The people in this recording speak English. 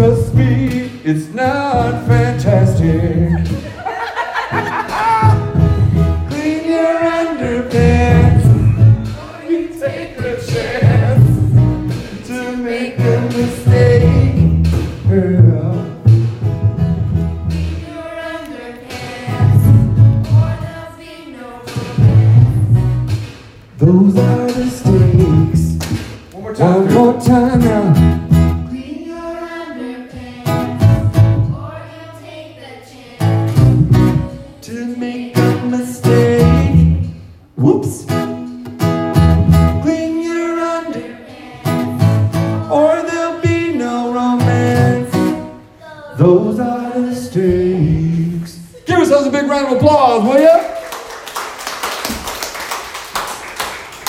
must be, it's not fantastic. Clean your underpants, you take a chance to make a mistake. Girl. Clean your underpants, or there'll be no romance. Those are the stakes. One more time now. Clean your underpants, or you'll take the chance To make a mistake. Whoops. Clean your underpants, or there'll be no romance. Those are the stakes. Give yourselves a big round of applause, will ya?